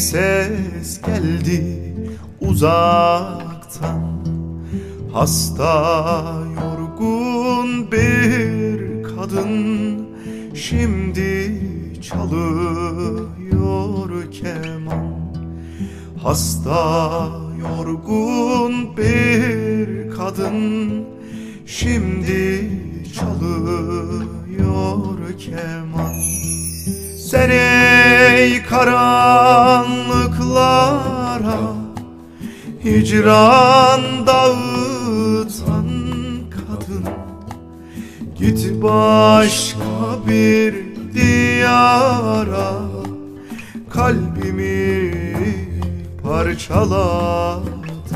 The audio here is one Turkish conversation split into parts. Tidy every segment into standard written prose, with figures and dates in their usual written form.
ses geldi uzaktan. Hasta yorgun bir kadın şimdi çalıyor keman. Hasta yorgun bir kadın şimdi çalıyor keman. Sen ey karanlıklara hicran dağıtan kadın, git başka bir diyara, kalbimi parçaladın.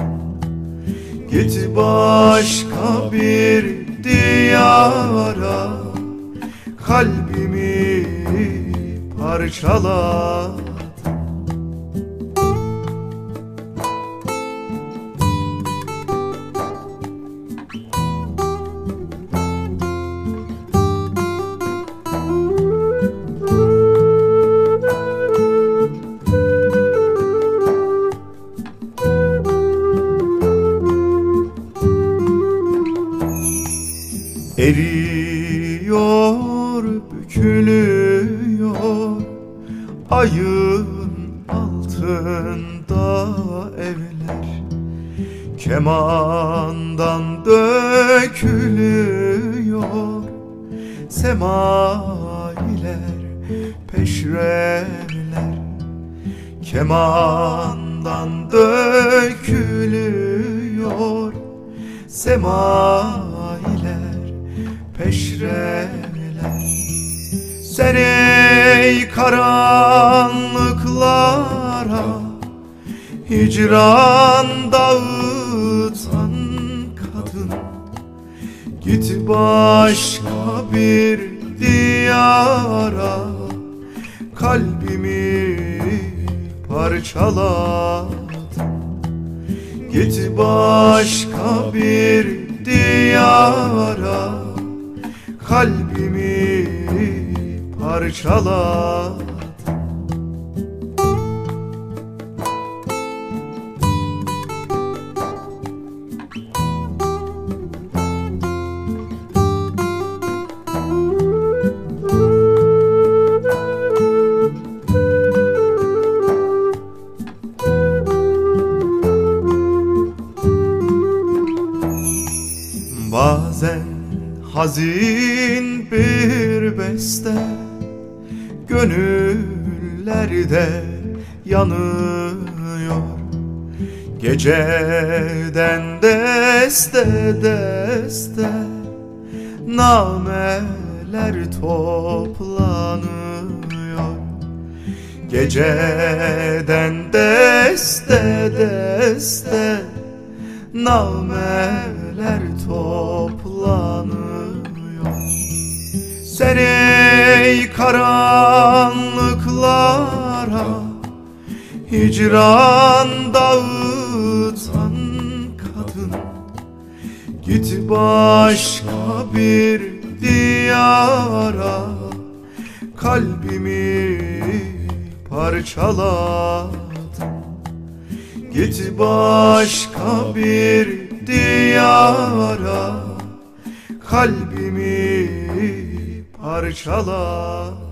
Git başka bir diyara, kalbimi parçaladın. Eriyor, bükülüyor ayın altında evler. Kemandan dökülüyor semailer, peşrevler. Kemandan dökülüyor semailer, peşrevler. Sen ey karanlıklara hicran dağıtan kadın, git başka bir diyara, kalbimi parçaladın. Git başka bir diyara, kalbimi parçaladın. Bazen hazin bir beste gönüllerde yanıyor. Geceden deste deste nameler toplanıyor. Geceden deste deste nameler toplanıyor. Sen ey karanlıklara hicran dağıtan kadın, git başka bir diyara, kalbimi parçaladın. Git başka bir diyara, kalbimi parçaladın.